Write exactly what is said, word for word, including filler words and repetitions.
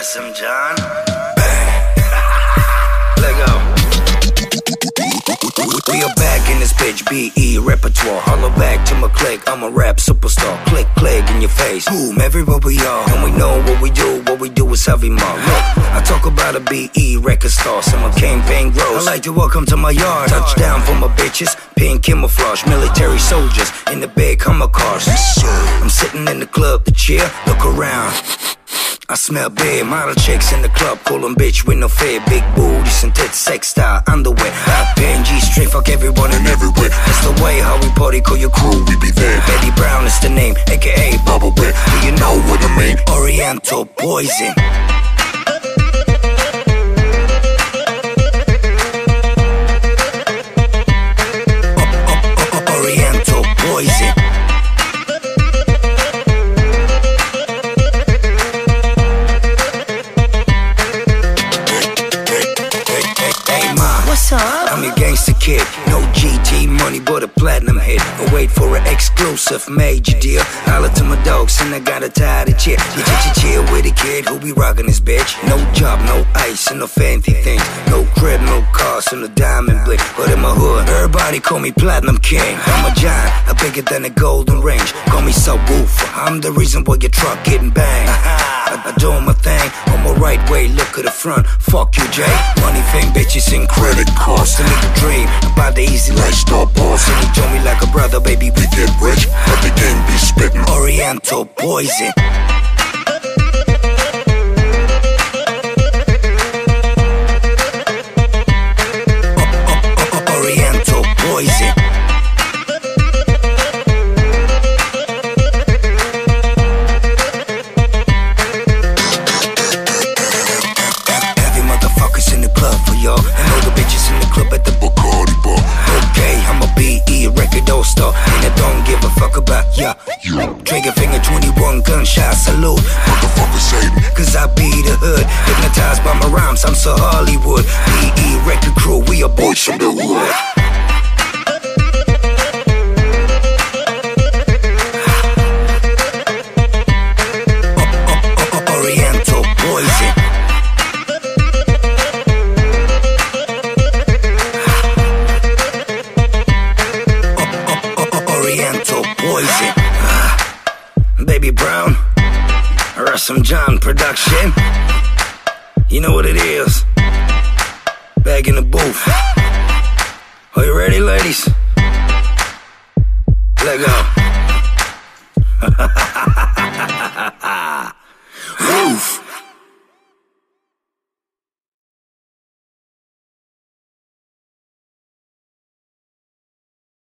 Rassam John. Let go. We are back in this bitch, B E repertoire. Hollow back to my click, I'm a rap superstar. Click, click in your face, boom, everywhere we are. And we know what we do, what we do is heavy more. Look, I talk about a B E record star, some campaign grows. I like to welcome to my yard. Touchdown for my bitches, pink camouflage. Military soldiers in the big Hummer cars. I'm sitting in the club to chill, look around. I smell big, model chicks in the club, call them bitch with no fear. Big booties and tits, sex style, underwear. Hot pen, G-string, fuck everyone and everywhere. That's the way how we party, call your crew, we be there. Betty Brown is the name, aka Bubble Bear. Do you know what I mean? Oriental poison. Oriental poison. What's up? I'm your gangster kid, no G T money but a platinum hit. I wait for an exclusive major deal. Holla to my dogs and I got a tired of chill. You chill, chill with a kid who be rockin' this bitch. No job, no ice and no fancy things. No crib, no cars and no diamond bling. But in my hood, everybody call me Platinum King. I'm a giant, I'm bigger than a golden range. Call me subwoofer, I'm the reason why your truck getting banged. I, I do my thing on my right way, look at the front. Fuck you, Jay. Money, fame, bitches, and credit cards. To live a dream about the easy lifestyle boss. And you told me like a brother, baby, we get rich, but the game be spitting Oriental poison. Oriental poison. Heavy motherfuckers in the club for y'all, and all the bitches in the club at the Bacardi bar. Okay, I'm a B E record all-star, and I don't give a fuck about ya. You trigger finger twenty-one gunshot salute. Motherfuckers hatin', cause I be the hood. Hypnotized by my rhymes, I'm so Hollywood. B E record crew, we are boys from the hood. Oriental poison. Oriental poison. Baby Brown, Rassam John production. You know what it is. Back in the booth. Are you ready, ladies? Let go.